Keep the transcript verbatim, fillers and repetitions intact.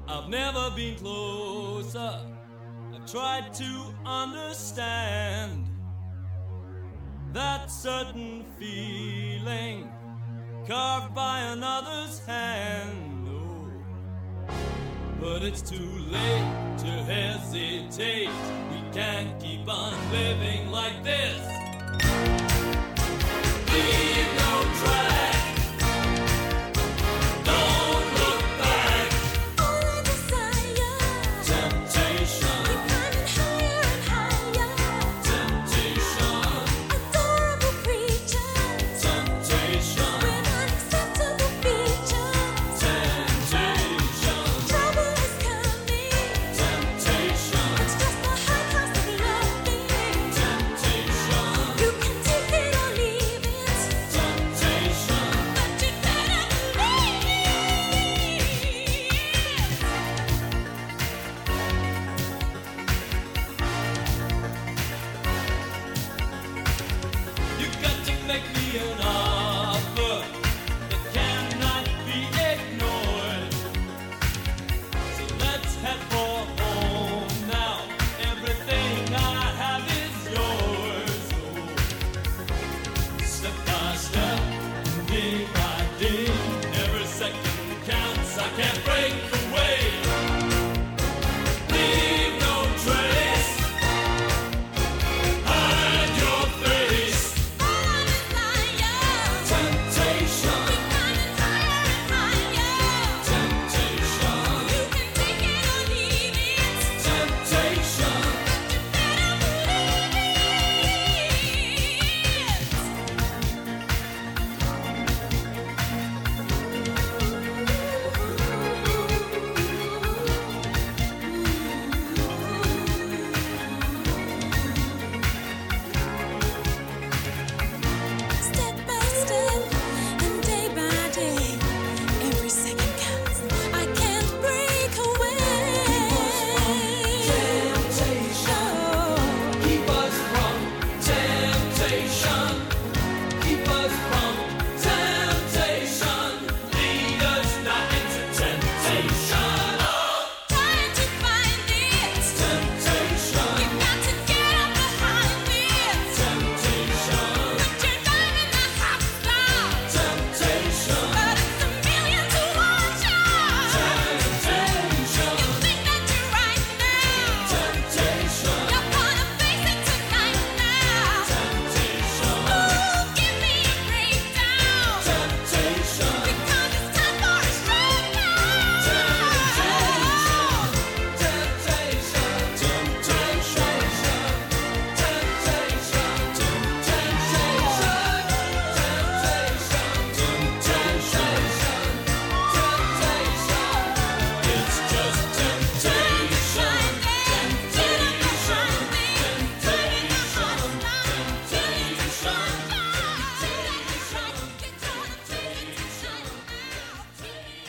I've never been closer. I've tried to understand that certain feeling carved by another's hand. Oh, but it's too late to hesitate. We can't keep on living like this. Leave no track. Don't look back. All I desire. Temptation. Keep climbing higher and higher. Temptation. Adorable creatures. Temptation. With unacceptable features. Temptation. Trouble is coming. Temptation. It's just the high cost of loving. Temptation. You can take it or leave it. Temptation. But you better believe it. You got to make me an offer that cannot be ignored. So let's head for home now. Everything I have is yours. Oh, step by step, day by day, every second counts. I can't break away. Leave no trace. Hide your face. All I desire. Temptation. Keep climbing higher and higher. Temptation. You can take it or leave it. Temptation. Step by step and day by day, every second counts. I can't break away. Temptation. Oh. Keep us from temptation. Keep us from temptation. Lead us not into temptation.